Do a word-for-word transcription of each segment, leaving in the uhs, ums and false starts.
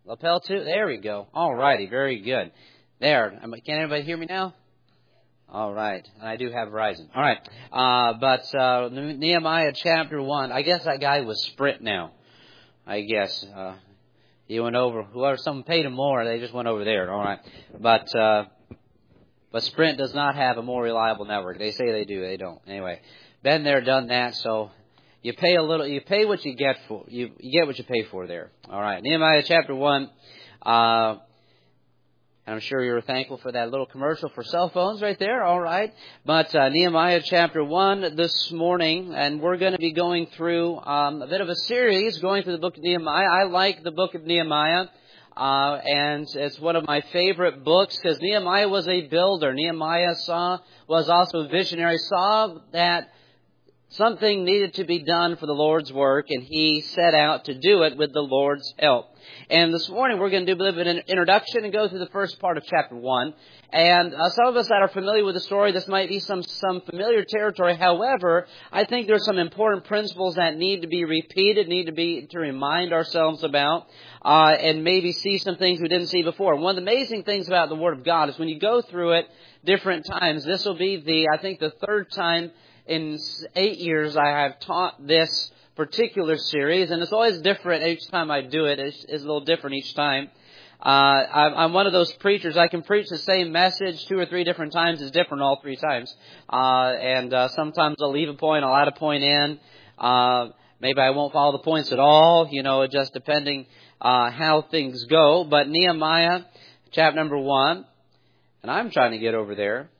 Lapel two? There we go. All righty. Very good. There. Can anybody hear me now? All right. I do have Verizon. All right. Uh, but uh, Nehemiah chapter one. I guess that guy was Sprint now. I guess. Uh, he went over. Whoever, someone paid him more. They just went over there. All right. But uh, but Sprint does not have a more reliable network. They say they do. They don't. Anyway, been there, done that. So you pay a little. You pay what you get for. You, you get what you pay for there. All right. Nehemiah chapter one. Uh, And I'm sure you're thankful for that little commercial for cell phones right there. All right. But uh, Nehemiah chapter one this morning, and we're going to be going through um, a bit of a series going through the book of Nehemiah. I like the book of Nehemiah, uh, and it's one of my favorite books because Nehemiah was a builder. Nehemiah saw was also a visionary, saw that something needed to be done for the Lord's work, and he set out to do it with the Lord's help. And this morning we're going to do a little bit of an introduction and go through the first part of chapter one. And uh, some of us that are familiar with the story, this might be some, some familiar territory. However, I think there's some important principles that need to be repeated, need to be to remind ourselves about, uh, and maybe see some things we didn't see before. One of the amazing things about the Word of God is when you go through it different times, this will be the, I think, the third time in eight years I have taught this particular series, and it's always different each time I do it. It's, it's a little different each time. Uh, I'm, I'm one of those preachers. I can preach the same message two or three different times. It's different all three times. Uh, and uh, sometimes I'll leave a point, I'll add a point in. Uh, maybe I won't follow the points at all, you know, just depending uh, how things go. But Nehemiah, chapter number one, and I'm trying to get over there.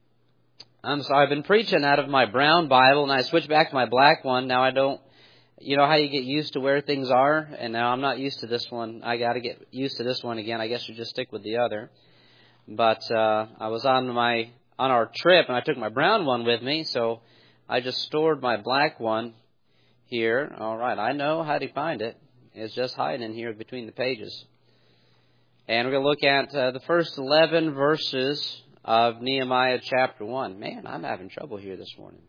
I'm sorry, I've been preaching out of my brown Bible, and I switched back to my black one. Now I don't, you know how you get used to where things are? And now I'm not used to this one. I got to get used to this one again. I guess you just stick with the other. But uh, I was on my on our trip, and I took my brown one with me, so I just stored my black one here. All right, I know how to find it. It's just hiding in here between the pages. And we're going to look at uh, the first eleven verses of Nehemiah chapter one. Man, I'm having trouble here this morning.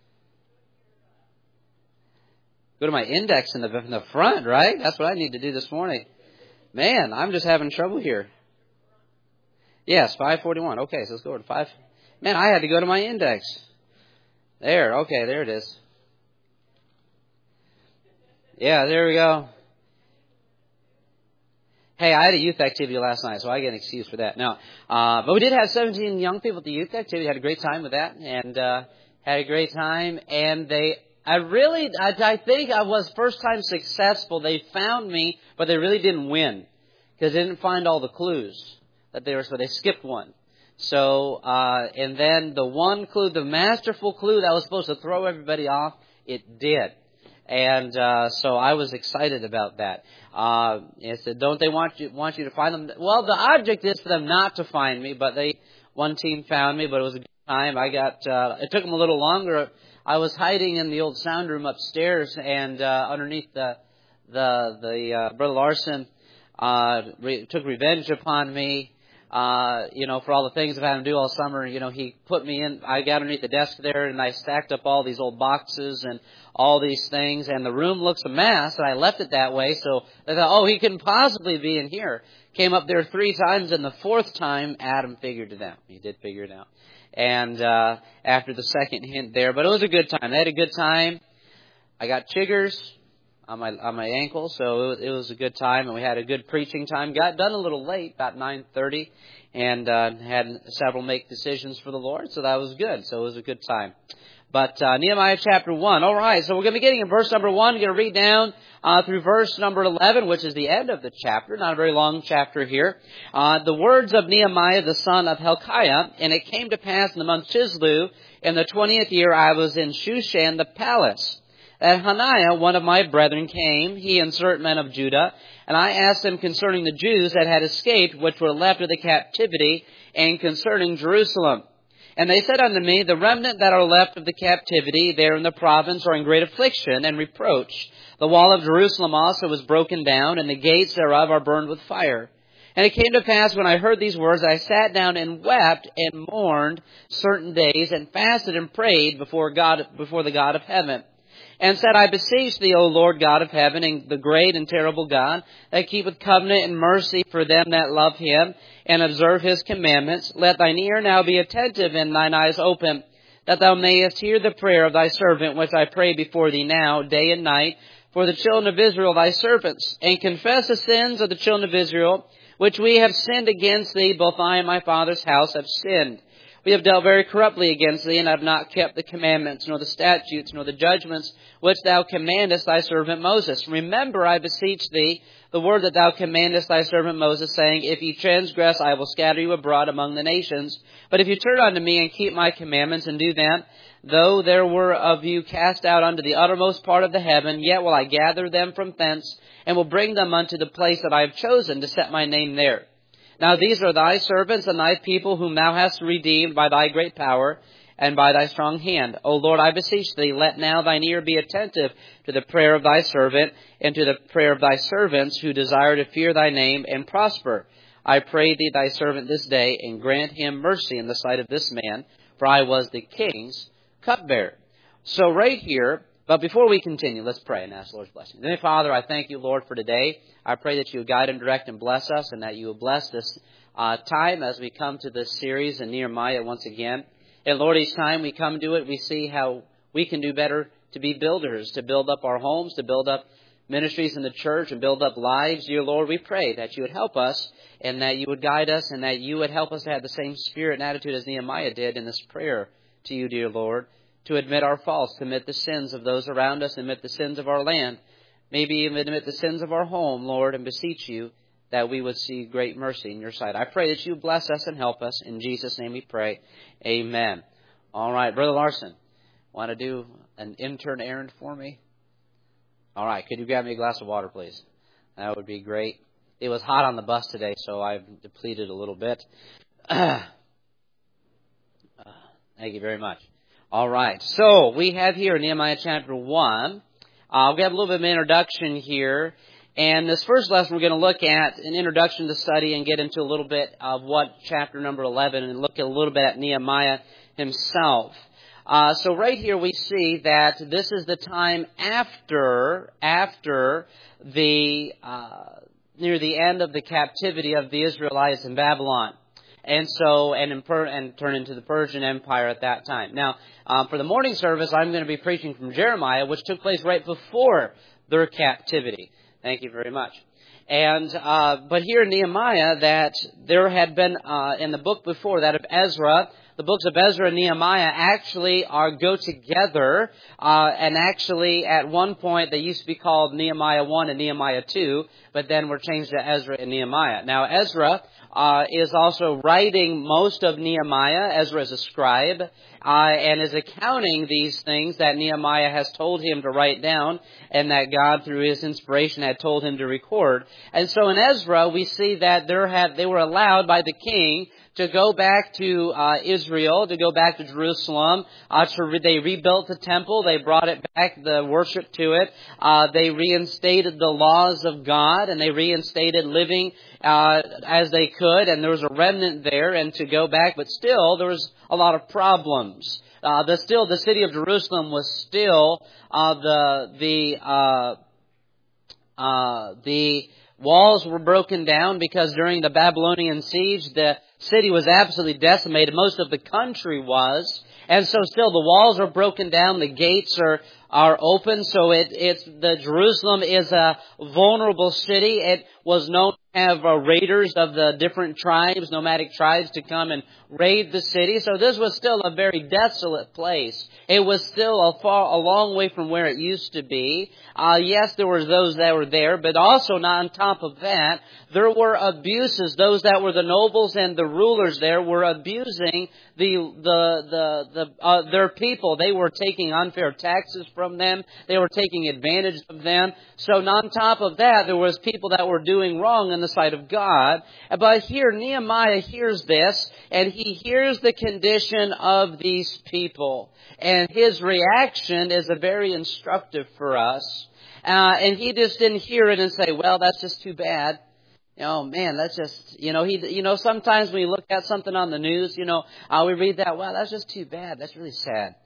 Go to my index in the, in the front, right? That's what I need to do this morning. Man, I'm just having trouble here. Yes, five forty-one. Okay, so let's go to five. Man, I had to go to my index. There, okay, there it is. Yeah, there we go. Hey, I had a youth activity last night, so I get an excuse for that. No, uh, but we did have seventeen young people at the youth activity. Had a great time with that, and uh, had a great time. And they, I really, I, I think I was first time successful. They found me, but they really didn't win because they didn't find all the clues that they were. So they skipped one. So uh, and then the one clue, the masterful clue that was supposed to throw everybody off, it did. And uh, so I was excited about that. Uh, I said, don't they want you want you to find them? Well, the object is for them not to find me, but they one team found me, but it was a good time. I got uh, it took them a little longer. I was hiding in the old sound room upstairs, and uh, underneath the the the uh, Brother Larson uh, re- took revenge upon me. Uh, you know, for all the things I've had him do all summer. You know, he put me in, I got underneath the desk there, and I stacked up all these old boxes and all these things, and the room looks a mess, and I left it that way, so they thought, oh, he couldn't possibly be in here. Came up there three times, and the fourth time, Adam figured it out. He did figure it out. And uh, after the second hint there, but it was a good time. They had a good time. I got chiggers on my on my ankle, so it was, it was a good time, and we had a good preaching time. Got done a little late, about nine thirty, and uh, had several make decisions for the Lord, so that was good. So it was a good time. But uh, Nehemiah chapter one. All right, so we're going to be getting in verse number one. We're going to read down uh, through verse number eleven, which is the end of the chapter. Not a very long chapter here. Uh, the words of Nehemiah, the son of Hilkiah. And it came to pass in the month Chislev, in the twentieth year, I was in Shushan the palace, that Hananiah, one of my brethren, came, he and certain men of Judah, and I asked them concerning the Jews that had escaped, which were left of the captivity, and concerning Jerusalem. And they said unto me, the remnant that are left of the captivity there in the province are in great affliction and reproach. The wall of Jerusalem also was broken down, and the gates thereof are burned with fire. And it came to pass, when I heard these words, I sat down and wept and mourned certain days, and fasted and prayed before God, before the God of heaven. and said, I beseech thee, O Lord God of heaven, and the great and terrible God, that keepeth covenant and mercy for them that love him, and observe his commandments, let thine ear now be attentive and thine eyes open, that thou mayest hear the prayer of thy servant, which I pray before thee now, day and night, for the children of Israel thy servants, and confess the sins of the children of Israel, which we have sinned against thee, both I and my father's house have sinned. We have dealt very corruptly against thee, and have not kept the commandments, nor the statutes, nor the judgments, which thou commandest thy servant Moses. Remember, I beseech thee, the word that thou commandest thy servant Moses, saying, If ye transgress, I will scatter you abroad among the nations. But if you turn unto me, and keep my commandments, and do them, though there were of you cast out unto the uttermost part of the heaven, yet will I gather them from thence, and will bring them unto the place that I have chosen to set my name there. Now these are thy servants and thy people whom thou hast redeemed by thy great power and by thy strong hand. O Lord, I beseech thee, let now thine ear be attentive to the prayer of thy servant and to the prayer of thy servants who desire to fear thy name and prosper. I pray thee, thy servant, this day, and grant him mercy in the sight of this man, for I was the king's cupbearer. So right here, but before we continue, let's pray and ask the Lord's blessing. Then, Father, I thank you, Lord, for today. I pray that you would guide and direct and bless us, and that you will bless this uh, time as we come to this series in Nehemiah once again. And Lord, each time we come to it, we see how we can do better to be builders, to build up our homes, to build up ministries in the church, and build up lives. Dear Lord, we pray that you would help us, and that you would guide us, and that you would help us to have the same spirit and attitude as Nehemiah did in this prayer to you, dear Lord, to admit our faults, to admit the sins of those around us, admit the sins of our land, maybe even admit the sins of our home, Lord, and beseech you that we would see great mercy in your sight. I pray that you bless us and help us. In Jesus' name we pray. Amen. All right, Brother Larson, want to do an intern errand for me? All right, could you grab me a glass of water, please? That would be great. It was hot on the bus today, so I've depleted a little bit. Thank you very much. All right, so we have here Nehemiah chapter one. Uh, we have a little bit of an introduction here. And this first lesson we're going to look at an introduction to study and get into a little bit of what chapter number eleven, and look a little bit at Nehemiah himself. Uh, so right here we see that this is the time after, after the, uh, near the end of the captivity of the Israelites in Babylon. And so, and, in per, and turn into the Persian Empire at that time. Now, um, for the morning service, I'm going to be preaching from Jeremiah, which took place right before their captivity. Thank you very much. And, uh, but here in Nehemiah, that there had been, uh, in the book before that of Ezra, the books of Ezra and Nehemiah actually are go together, uh, and actually at one point they used to be called Nehemiah one and Nehemiah two, but then were changed to Ezra and Nehemiah. Now Ezra uh, is also writing most of Nehemiah. Ezra is a scribe, uh, and is accounting these things that Nehemiah has told him to write down, and that God through his inspiration had told him to record. And so in Ezra we see that there had they were allowed by the king to go back to uh, Israel, to go back to Jerusalem. Uh, to re- they rebuilt the temple. They brought it back, the worship to it. Uh, they reinstated the laws of God, and they reinstated living uh, as they could. And there was a remnant there, and to go back, but still there was a lot of problems. Uh, the still the city of Jerusalem was still uh, the the uh, uh, the walls were broken down, because during the Babylonian siege, the city was absolutely decimated. Most of the country was. And so still the walls are broken down, the gates are, are open. So it, it's, the Jerusalem is a vulnerable city. It was known to have uh, raiders of the different tribes, nomadic tribes, to come and raid the city. So this was still a very desolate place. It was still a far, a long way from where it used to be. Uh, yes, there were those that were there, but also not on top of that, there were abuses. Those that were the nobles and the rulers there were abusing the, the, the, the, uh, their people. They were taking unfair taxes from them. They were taking advantage of them. So on top of that, there was people that were doing wrong in the sight of God. But here, Nehemiah hears this, and he hears the condition of these people. And his reaction is a very instructive for us. Uh, and he just didn't hear it and say, well, that's just too bad. Oh man, that's just, you know, he, you know, sometimes when you look at something on the news, you know, uh, we read that, wow, that's just too bad. That's really sad.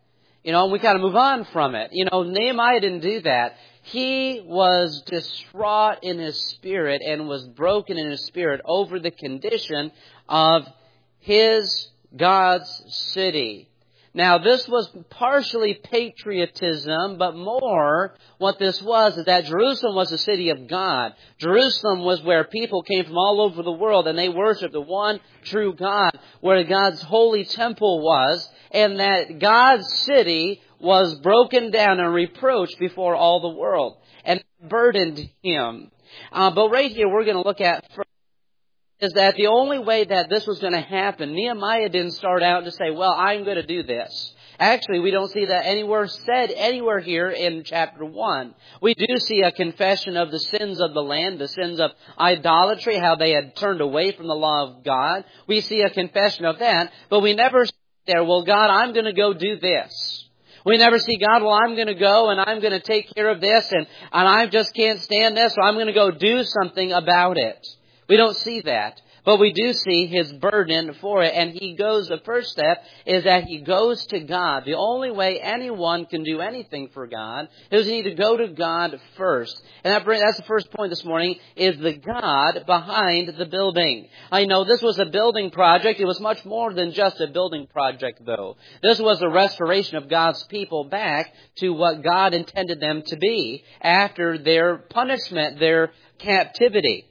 You know, and we kind of move on from it. You know, Nehemiah didn't do that. He was distraught in his spirit and was broken in his spirit over the condition of his God's city. Now, this was partially patriotism, but more what this was is that Jerusalem was the city of God. Jerusalem was where people came from all over the world, and they worshiped the one true God, where God's holy temple was, and that God's city was broken down and reproached before all the world, and burdened him. Uh, but right here, we're going to look at first, is that the only way that this was going to happen, Nehemiah didn't start out to say, well, I'm going to do this. Actually, we don't see that anywhere said anywhere here in chapter one. We do see a confession of the sins of the land, the sins of idolatry, how they had turned away from the law of God. We see a confession of that, but we never see there, well, God, I'm going to go do this. We never see God, well, I'm going to go and I'm going to take care of this and, and I just can't stand this, so I'm going to go do something about it. We don't see that. But we do see his burden for it. And he goes, the first step is that he goes to God. The only way anyone can do anything for God is you need to go to God first. And that, that's the first point this morning, is the God behind the building. I know this was a building project. It was much more than just a building project, though. This was a restoration of God's people back to what God intended them to be after their punishment, their captivity.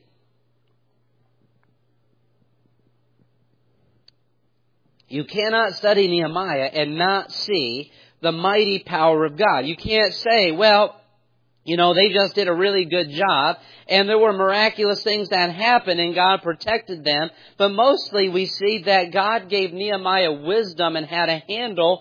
You cannot study Nehemiah and not see the mighty power of God. You can't say, well, you know, they just did a really good job and there were miraculous things that happened and God protected them. But mostly we see that God gave Nehemiah wisdom and how to handle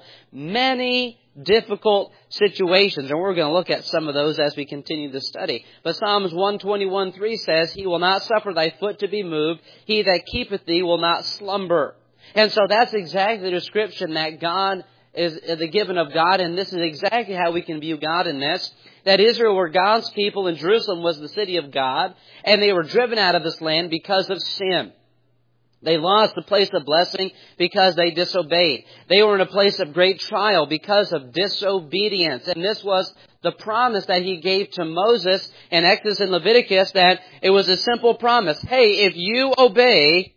many difficult situations. And we're going to look at some of those as we continue the study. But Psalms one twenty-one three says, He will not suffer thy foot to be moved. He that keepeth thee will not slumber. And so that's exactly the description that God is, the given of God, and this is exactly how we can view God in this, that Israel were God's people and Jerusalem was the city of God, and they were driven out of this land because of sin. They lost the place of blessing because they disobeyed. They were in a place of great trial because of disobedience. And this was the promise that He gave to Moses in Exodus and Leviticus, that it was a simple promise. Hey, if you obey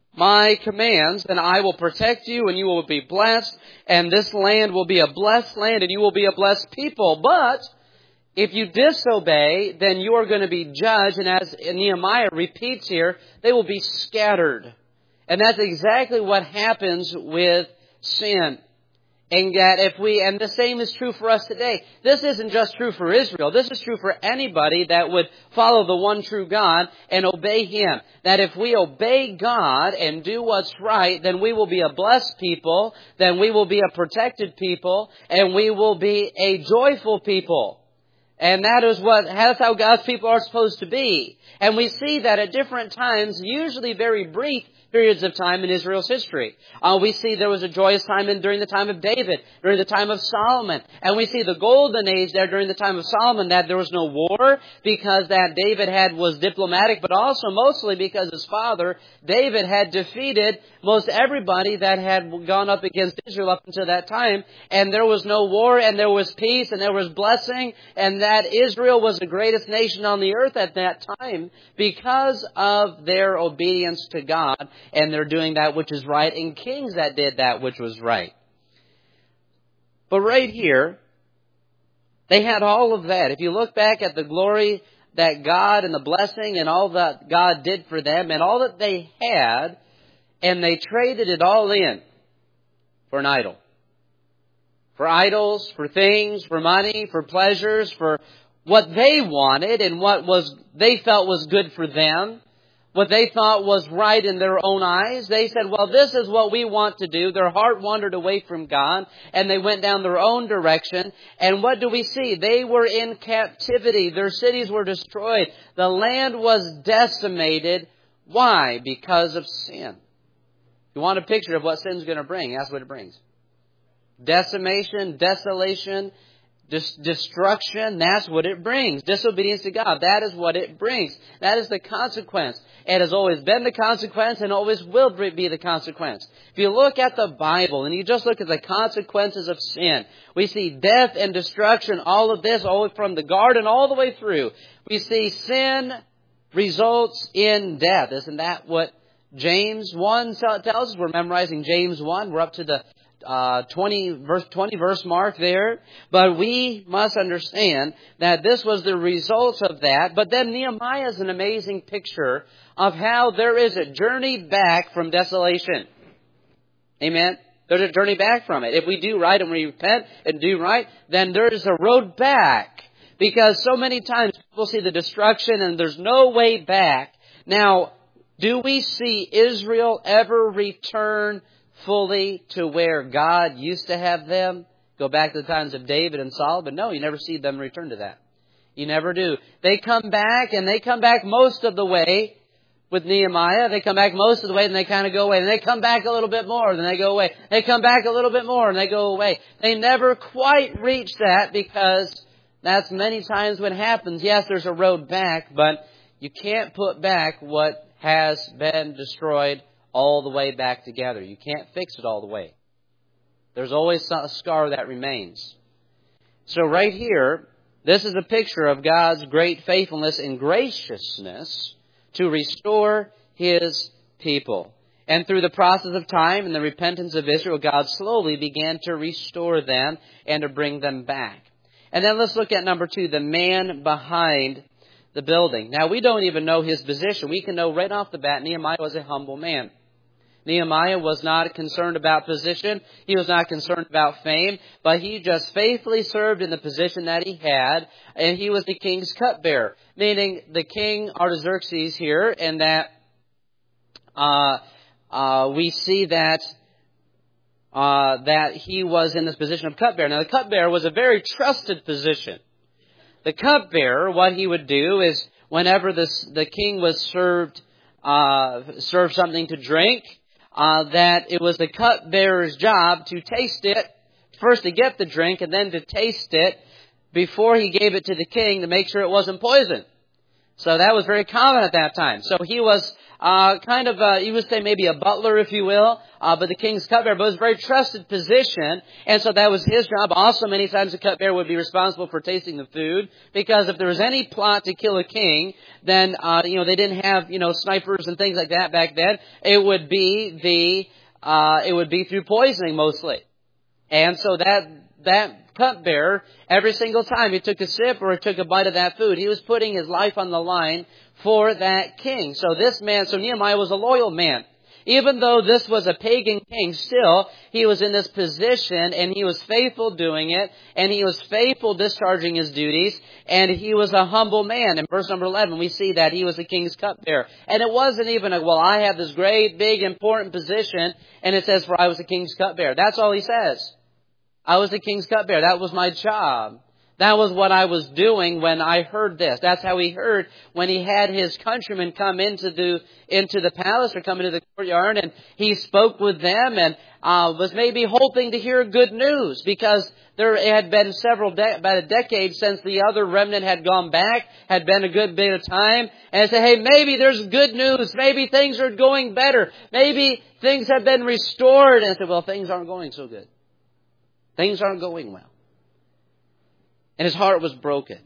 my commands, then I will protect you and you will be blessed, and this land will be a blessed land and you will be a blessed people. But if you disobey, then you are going to be judged, and as Nehemiah repeats here, they will be scattered. And that's exactly what happens with sin. And that if we, and the same is true for us today. This isn't just true for Israel. This is true for anybody that would follow the one true God and obey Him. That if we obey God and do what's right, then we will be a blessed people, then we will be a protected people, and we will be a joyful people. And that is what, that's how God's people are supposed to be. And we see that at different times, usually very brief periods of time in Israel's history. Uh, we see there was a joyous time in, during the time of David, during the time of Solomon. And we see the golden age there during the time of Solomon, that there was no war because that David had was diplomatic, but also mostly because his father, David, had defeated most everybody that had gone up against Israel up until that time. And there was no war, and there was peace, and there was blessing, and that Israel was the greatest nation on the earth at that time because of their obedience to God. And they're doing that which is right, and kings that did that which was right. But right here, they had all of that. If you look back at the glory that God and the blessing and all that God did for them and all that they had, and they traded it all in for an idol. For idols, for things, for money, for pleasures, for what they wanted and what was they felt was good for them. What they thought was right in their own eyes. They said, well, this is what we want to do. Their heart wandered away from God, and they went down their own direction. And what do we see? They were in captivity. Their cities were destroyed. The land was decimated. Why? Because of sin. You want a picture of what sin's going to bring? That's what it brings. Decimation, desolation, Dis- destruction, that's what it brings. Disobedience to God, that is what it brings. That is the consequence. It has always been the consequence and always will be the consequence. If you look at the Bible and you just look at the consequences of sin, we see death and destruction, all of this, all from the garden all the way through. We see sin results in death. Isn't that what James one tells us? We're memorizing James one. We're up to the Uh, twenty verse twenty verse mark there. But we must understand that this was the result of that. But then Nehemiah is an amazing picture of how there is a journey back from desolation. Amen. There's a journey back from it. If we do right and we repent and do right, then there is a road back. Because so many times people see the destruction and there's no way back. Now, do we see Israel ever return fully to where God used to have them? Go back to the times of David and Saul, but no, you never see them return to that. You never do. They come back, and they come back most of the way with Nehemiah. They come back most of the way, and they kind of go away. And they come back a little bit more, then they go away. They come back a little bit more, and they go away. They never quite reach that, because that's many times what happens. Yes, there's a road back, but you can't put back what has been destroyed all the way back together. You can't fix it all the way. There's always a scar that remains. So right here, this is a picture of God's great faithfulness and graciousness to restore His people. And through the process of time and the repentance of Israel, God slowly began to restore them and to bring them back. And then let's look at number two, the man behind the building. Now, we don't even know his position. We can know right off the bat Nehemiah was a humble man. Nehemiah was not concerned about position. He was not concerned about fame. But he just faithfully served in the position that he had. And he was the king's cupbearer. Meaning the king Artaxerxes here. And that uh, uh, we see that uh, that he was in this position of cupbearer. Now the cupbearer was a very trusted position. The cupbearer, what he would do is whenever this, the king was served uh, served something to drink, Uh, that it was the cupbearer's job to taste it, first to get the drink and then to taste it before he gave it to the king to make sure it wasn't poison. So that was very common at that time. So he was uh, kind of, uh, you would say maybe a butler, if you will, uh, but the king's cupbearer, but it was a very trusted position, and so that was his job. Also, many times the cupbearer would be responsible for tasting the food, because if there was any plot to kill a king, then, uh, you know, they didn't have, you know, snipers and things like that back then. It would be the, uh, it would be through poisoning mostly. And so that, that cupbearer, every single time he took a sip or he took a bite of that food, he was putting his life on the line for that king. So this man, so Nehemiah was a loyal man. Even though this was a pagan king, still, he was in this position and he was faithful doing it, and he was faithful discharging his duties, and he was a humble man. In verse number eleven, we see that he was the king's cupbearer. And it wasn't even a, well, I have this great, big, important position, and it says, for I was the king's cupbearer. That's all he says. I was the king's cupbearer. That was my job. That was what I was doing when I heard this. That's how he heard when he had his countrymen come into the into the palace or come into the courtyard, and he spoke with them and uh, was maybe hoping to hear good news, because there had been several, de- about a decade since the other remnant had gone back, had been a good bit of time, and I said, hey, maybe there's good news. Maybe things are going better. Maybe things have been restored. And I said, well, things aren't going so good. Things aren't going well. And his heart was broken.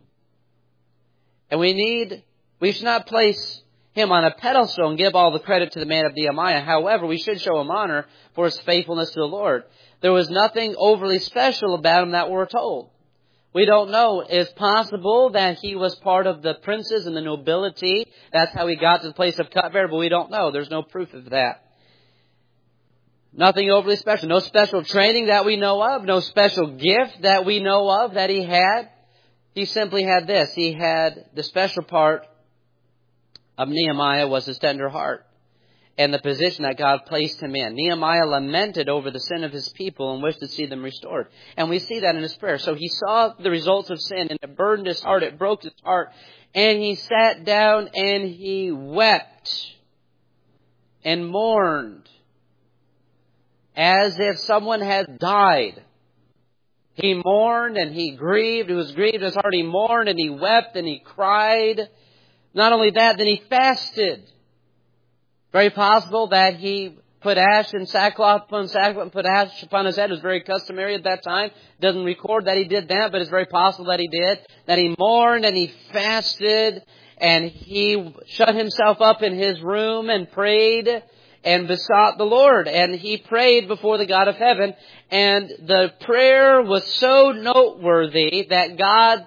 And we need, we should not place him on a pedestal and give all the credit to the man of Nehemiah. However, we should show him honor for his faithfulness to the Lord. There was nothing overly special about him that we're told. We don't know. It's possible that he was part of the princes and the nobility. That's how he got to the place of cupbearer, but we don't know. There's no proof of that. Nothing overly special. No special training that we know of. No special gift that we know of that he had. He simply had this. He had the special part of Nehemiah was his tender heart and the position that God placed him in. Nehemiah lamented over the sin of his people and wished to see them restored. And we see that in his prayer. So he saw the results of sin, and it burdened his heart. It broke his heart. And he sat down and he wept and mourned, as if someone had died. He mourned and he grieved. He was grieved in his heart. He mourned and he wept and he cried. Not only that, then he fasted. Very possible that he put ash and sackcloth upon sackcloth and put ash upon his head. It was very customary at that time. It doesn't record that he did that, but it's very possible that he did. That he mourned and he fasted and he shut himself up in his room and prayed and besought the Lord. And he prayed before the God of heaven. And the prayer was so noteworthy that God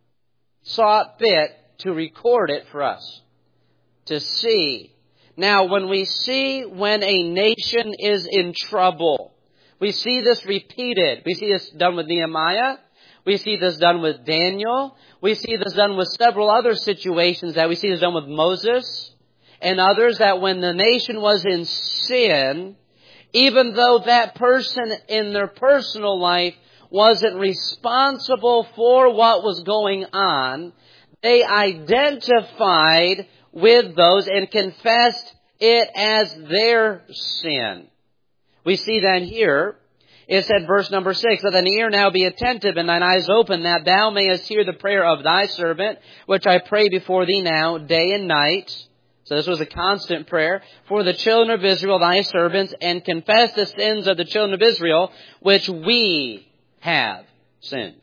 sought fit to record it for us to see. Now, when we see when a nation is in trouble, we see this repeated. We see this done with Nehemiah. We see this done with Daniel. We see this done with several other situations that we see this done with Moses and others, that when the nation was in sin, even though that person in their personal life wasn't responsible for what was going on, they identified with those and confessed it as their sin. We see that here. It said, verse number six, "Let thine ear now be attentive and thine eyes open, that thou mayest hear the prayer of thy servant, which I pray before thee now, day and night." So this was a constant prayer. "For the children of Israel, thy servants, and confess the sins of the children of Israel, which we have sinned."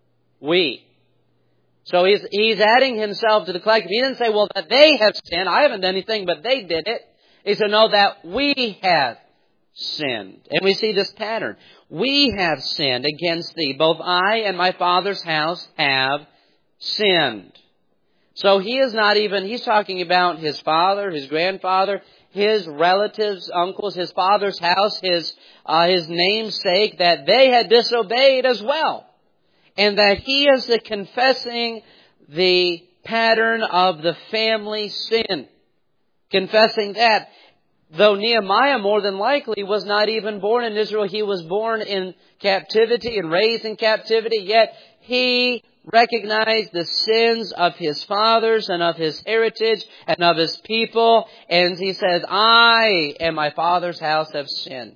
We. So he's, he's adding himself to the collective. He didn't say, well, that they have sinned. I haven't done anything, but they did it. He said, no, that we have sinned. And we see this pattern. We have sinned against thee. Both I and my father's house have sinned. So he is not even, he's talking about his father, his grandfather, his relatives, uncles, his father's house, his, uh, his namesake, that they had disobeyed as well. And that he is the confessing the pattern of the family sin. Confessing that. Though Nehemiah more than likely was not even born in Israel, he was born in captivity and raised in captivity, yet he recognized the sins of his fathers and of his heritage and of his people. And he says, I and my father's house have sinned.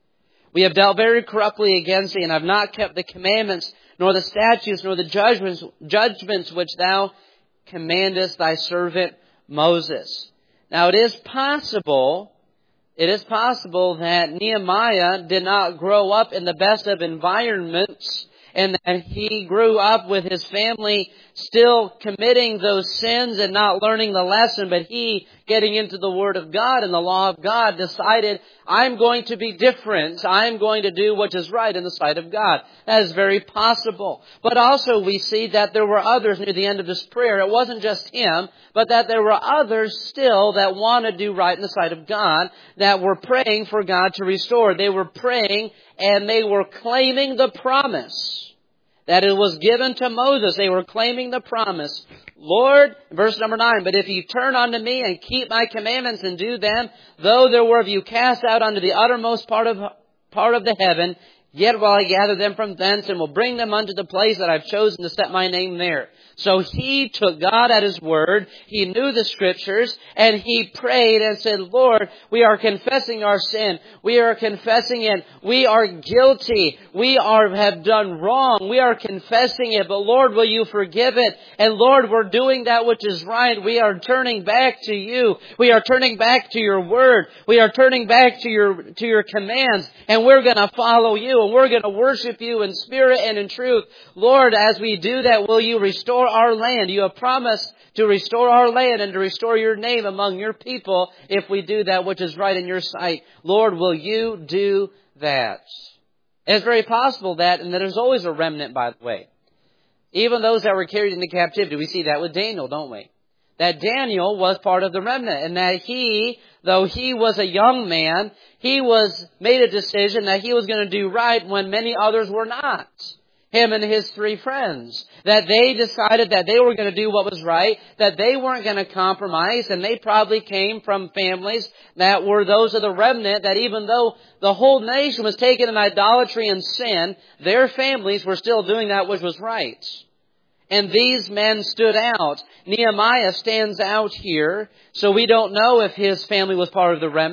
We have dealt very corruptly against thee, and have not kept the commandments, nor the statutes, nor the judgments, judgments which thou commandest thy servant Moses. Now it is possible, it is possible that Nehemiah did not grow up in the best of environments, and that he grew up with his family still committing those sins and not learning the lesson, but he, getting into the Word of God and the law of God, decided, I'm going to be different. I'm going to do what is right in the sight of God. That is very possible. But also we see that there were others near the end of this prayer. It wasn't just him, but that there were others still that want to do right in the sight of God, that were praying for God to restore. They were praying and they were claiming the promise that it was given to Moses. They were claiming the promise. Lord, verse number nine, "But if you turn unto me and keep my commandments and do them, though there were of you cast out unto the uttermost part of part of the heaven, yet will I gather them from thence and will bring them unto the place that I've chosen to set my name there." So he took God at His word. He knew the Scriptures, and he prayed and said, Lord, we are confessing our sin. We are confessing it. We are guilty. We are have done wrong. We are confessing it. But Lord, will you forgive it? And Lord, we're doing that which is right. We are turning back to you. We are turning back to your word. We are turning back to your, to your commands. And we're going to follow you. And we're going to worship you in spirit and in truth. Lord, as we do that, will you restore our land? You have promised to restore our land and to restore your name among your people if we do that which is right in your sight. Lord, will you do that? It's very possible that, and there's always a remnant, by the way. Even those that were carried into captivity, we see that with Daniel, don't we? That Daniel was part of the remnant, and that he, though he was a young man, he was made a decision that he was going to do right when many others were not. Him and his three friends. That they decided that they were going to do what was right, that they weren't going to compromise, and they probably came from families that were those of the remnant, that even though the whole nation was taken in idolatry and sin, their families were still doing that which was right. And these men stood out. Nehemiah stands out here, so we don't know if his family was part of the remnant,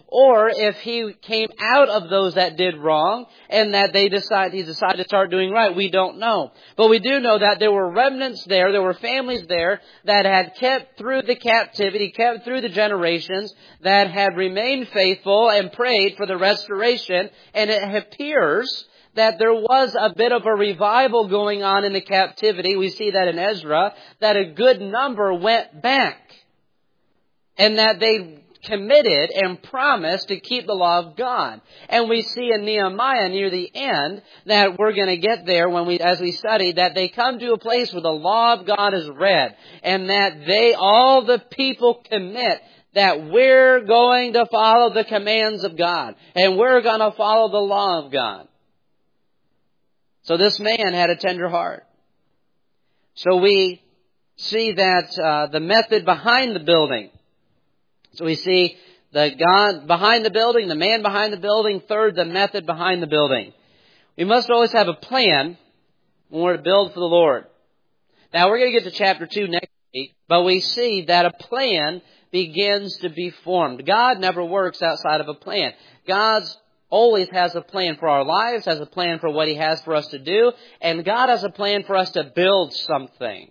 or if he came out of those that did wrong and that they decided, he decided to start doing right. We don't know. But we do know that there were remnants there, there were families there that had kept through the captivity, kept through the generations, that had remained faithful and prayed for the restoration. And it appears that there was a bit of a revival going on in the captivity. We see that in Ezra, that a good number went back. And that they committed and promised to keep the law of God. And we see in Nehemiah near the end that we're going to get there when we, as we study, that they come to a place where the law of God is read. And that they, all the people commit that we're going to follow the commands of God. And we're going to follow the law of God. So this man had a tender heart. So we see that uh, the method behind the building. So we see the God behind the building, the man behind the building. Third, the method behind the building. We must always have a plan when we're to build for the Lord. Now we're going to get to chapter two next week, but we see that a plan begins to be formed. God never works outside of a plan. God always has a plan for our lives, has a plan for what He has for us to do, and God has a plan for us to build something.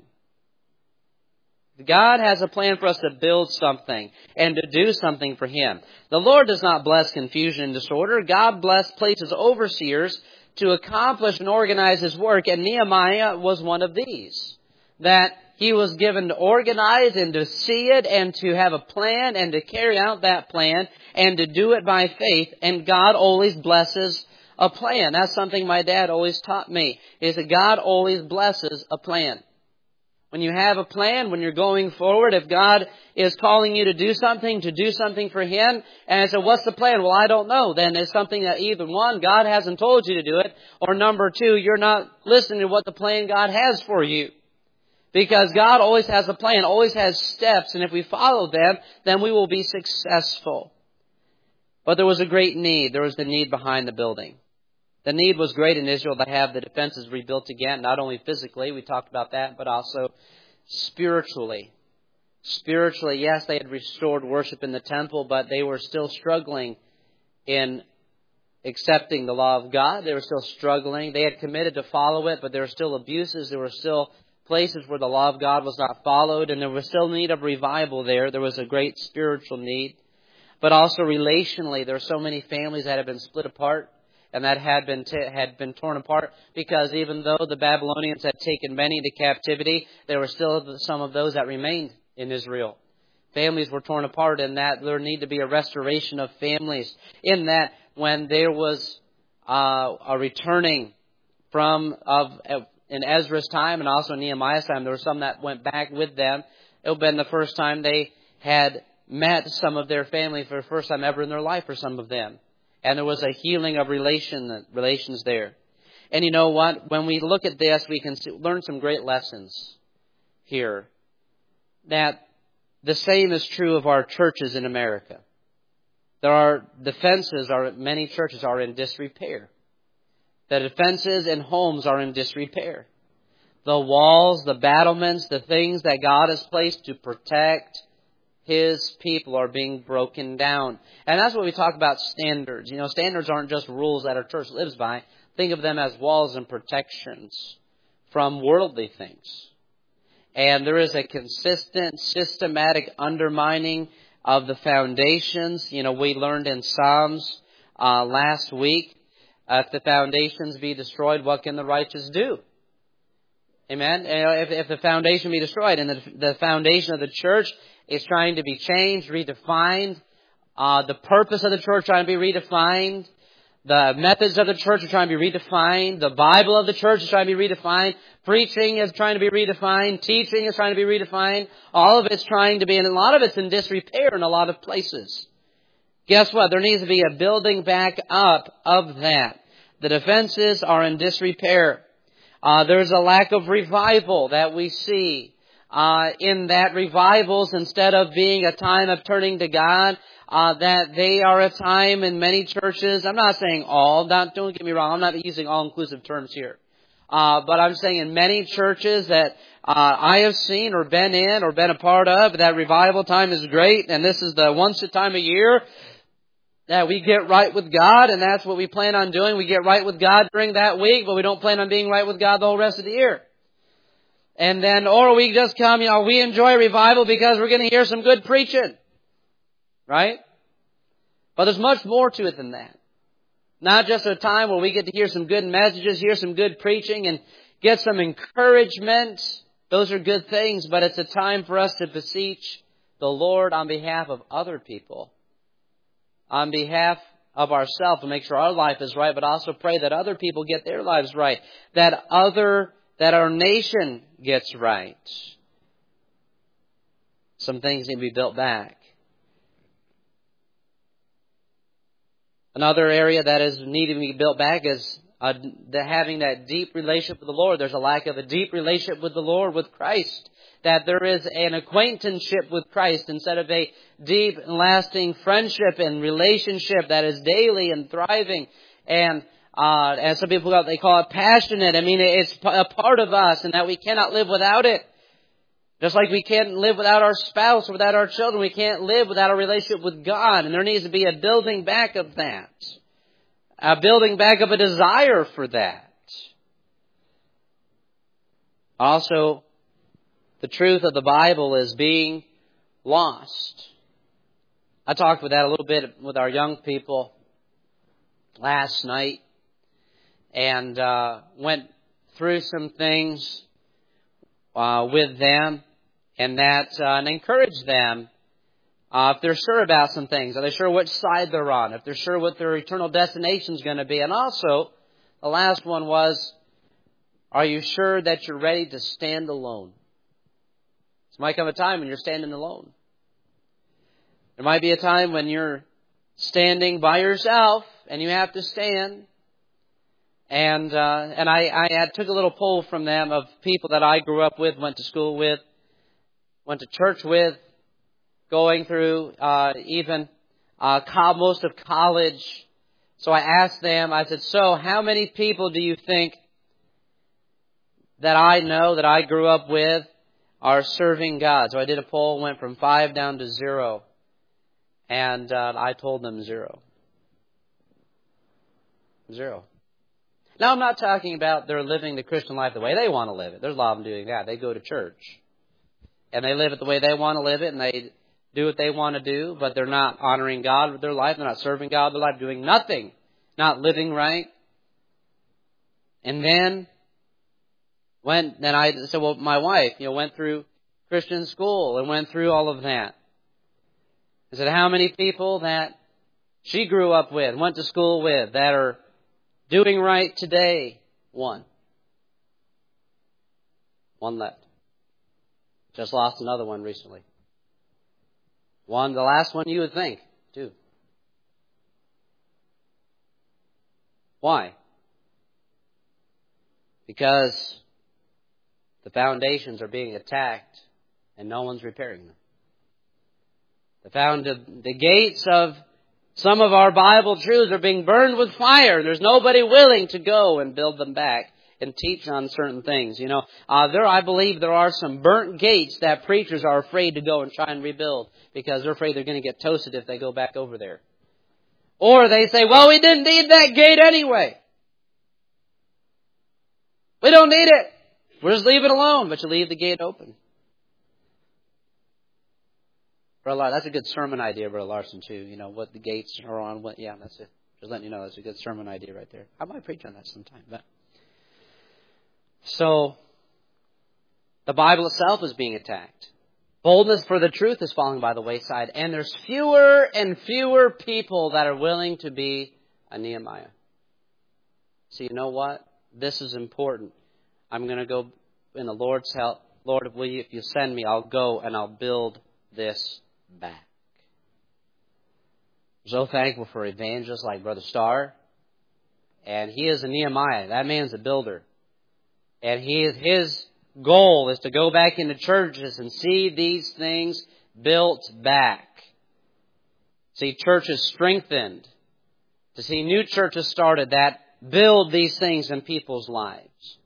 God has a plan for us to build something and to do something for Him. The Lord does not bless confusion and disorder. God bless places overseers to accomplish and organize His work, and Nehemiah was one of these. That he was given to organize and to see it and to have a plan and to carry out that plan and to do it by faith, and God always blesses a plan. That's something my dad always taught me, is that God always blesses a plan. When you have a plan, when you're going forward, if God is calling you to do something, to do something for Him, and I said, what's the plan? Well, I don't know. Then it's something that either one, God hasn't told you to do it, or number two, you're not listening to what the plan God has for you. Because God always has a plan, always has steps, and if we follow them, then we will be successful. But there was a great need. There was the need behind the building. The need was great in Israel to have the defenses rebuilt again, not only physically, we talked about that, but also spiritually. Spiritually, yes, they had restored worship in the temple, but they were still struggling in accepting the law of God. They were still struggling. They had committed to follow it, but there were still abuses. There were still places where the law of God was not followed, and there was still need of revival there. There was a great spiritual need. But also relationally, there were so many families that had been split apart. And that had been t- had been torn apart, because even though the Babylonians had taken many into captivity, there were still some of those that remained in Israel. Families were torn apart, and that there needed to be a restoration of families. In that, when there was uh, a returning from of uh, in Ezra's time and also in Nehemiah's time, there were some that went back with them. It would have been the first time they had met some of their family for the first time ever in their life for some of them. And there was a healing of relation, relations there. And you know what? When we look at this, we can learn some great lessons here. That the same is true of our churches in America. There are defenses, are many churches are in disrepair. The defenses in homes are in disrepair. The walls, the battlements, the things that God has placed to protect His people are being broken down. And that's what we talk about standards. You know, standards aren't just rules that our church lives by. Think of them as walls and protections from worldly things. And there is a consistent, systematic undermining of the foundations. You know, we learned in Psalms uh, last week, uh, if the foundations be destroyed, what can the righteous do? Amen? You know, if, if the foundation be destroyed, and the, the foundation of the church is trying to be changed, redefined. Uh, the purpose of the church trying to be redefined. The methods of the church are trying to be redefined. The Bible of the church is trying to be redefined. Preaching is trying to be redefined. Teaching is trying to be redefined. All of it's trying to be, and a lot of it's in disrepair in a lot of places. Guess what? There needs to be a building back up of that. The defenses are in disrepair. Uh, there's a lack of revival that we see. Uh, in that revivals, instead of being a time of turning to God, uh, that they are a time in many churches. I'm not saying all, not, don't get me wrong, I'm not using all-inclusive terms here. Uh, but I'm saying in many churches that uh, I have seen or been in or been a part of, that revival time is great, and this is the once a time a year. that we get right with God, and that's what we plan on doing. We get right with God during that week, but we don't plan on being right with God the whole rest of the year. And then, or we just come, you know, we enjoy revival because we're going to hear some good preaching. Right? But there's much more to it than that. Not just a time where we get to hear some good messages, hear some good preaching, and get some encouragement. Those are good things, but it's a time for us to beseech the Lord on behalf of other people. On behalf of ourselves, to make sure our life is right, but also pray that other people get their lives right. That other, that our nation gets right. Some things need to be built back. Another area that is needing to be built back is uh, the, having that deep relationship with the Lord. There's a lack of a deep relationship with the Lord, with Christ. That there is an acquaintanceship with Christ instead of a deep and lasting friendship and relationship that is daily and thriving. And uh, as some people they call it passionate. I mean, it's a part of us and that we cannot live without it. Just like we can't live without our spouse or without our children, we can't live without a relationship with God. And there needs to be a building back of that. A building back of a desire for that. Also, the truth of the Bible is being lost. I talked with that a little bit with our young people last night. And uh, went through some things uh, with them. And that uh, and encourage them uh, if they're sure about some things. Are they sure which side they're on? If they're sure what their eternal destination is going to be. And also, the last one was, are you sure that you're ready to stand alone? There might come a time when you're standing alone. There might be a time when you're standing by yourself and you have to stand. And uh, and I, I had, took a little poll from them of people that I grew up with, went to school with, went to church with, going through uh, even uh, most of college. So I asked them, I said, so how many people do you think that I know, that I grew up with, are serving God? So I did a poll, went from five down to zero. And uh, I told them zero. Zero. Now I'm not talking about they're living the Christian life the way they want to live it. There's a lot of them doing that. They go to church. And they live it the way they want to live it, and they do what they want to do, but they're not honoring God with their life. They're not serving God with their life, doing nothing, not living right. And then, when then I said, well, my wife, you know, went through Christian school and went through all of that. I said, how many people that she grew up with, went to school with, that are doing right today? One. One left. Just lost another one recently. One, the last one you would think, two. Why? Because the foundations are being attacked and no one's repairing them. The, found, the gates of some of our Bible truths are being burned with fire. There's nobody willing to go and build them back and teach on certain things. You know, uh, there, I believe there are some burnt gates that preachers are afraid to go and try and rebuild because they're afraid they're going to get toasted if they go back over there. Or they say, well, we didn't need that gate anyway. We don't need it. We'll just leave it alone, but you leave the gate open. Brother Larson, that's a good sermon idea, Brother Larson, too. You know, what the gates are on. What, yeah, that's it. Just letting you know, that's a good sermon idea right there. I might preach on that sometime, but... So, the Bible itself is being attacked. Boldness for the truth is falling by the wayside. And there's fewer and fewer people that are willing to be a Nehemiah. So you know what? This is important. I'm going to go in the Lord's help. Lord, will you, if you send me, I'll go and I'll build this back. I'm so thankful for evangelists like Brother Starr. And he is a Nehemiah. That man's a builder. And he is, his goal is to go back into churches and see these things built back. See churches strengthened. To see new churches started that build these things in people's lives.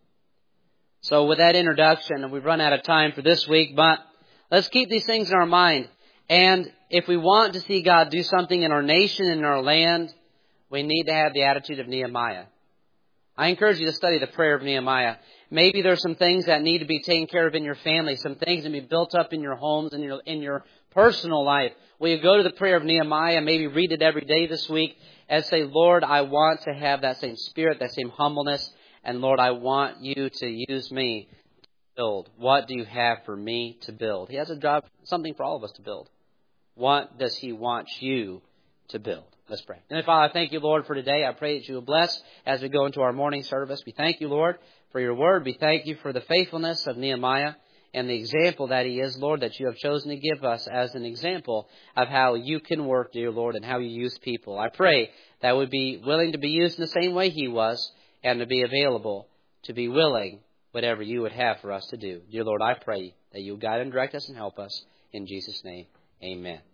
So with that introduction, we've run out of time for this week, but let's keep these things in our mind. And if we want to see God do something in our nation and in our land, we need to have the attitude of Nehemiah. I encourage you to study the prayer of Nehemiah. Maybe there's some things that need to be taken care of in your family, some things that need to be built up in your homes and in your, in your personal life. Will you go to the prayer of Nehemiah, maybe read it every day this week, and say, Lord, I want to have that same spirit, that same humbleness, and Lord, I want you to use me to build. What do you have for me to build? He has a job, something for all of us to build. What does He want you to build? Let's pray. And Father, I thank you, Lord, for today. I pray that you will bless as we go into our morning service. We thank you, Lord, for your word. We thank you for the faithfulness of Nehemiah and the example that he is, Lord, that you have chosen to give us as an example of how you can work, dear Lord, and how you use people. I pray that we be willing to be used in the same way he was and to be available to be willing whatever you would have for us to do. Dear Lord, I pray that you guide and direct us and help us. In Jesus' name, amen.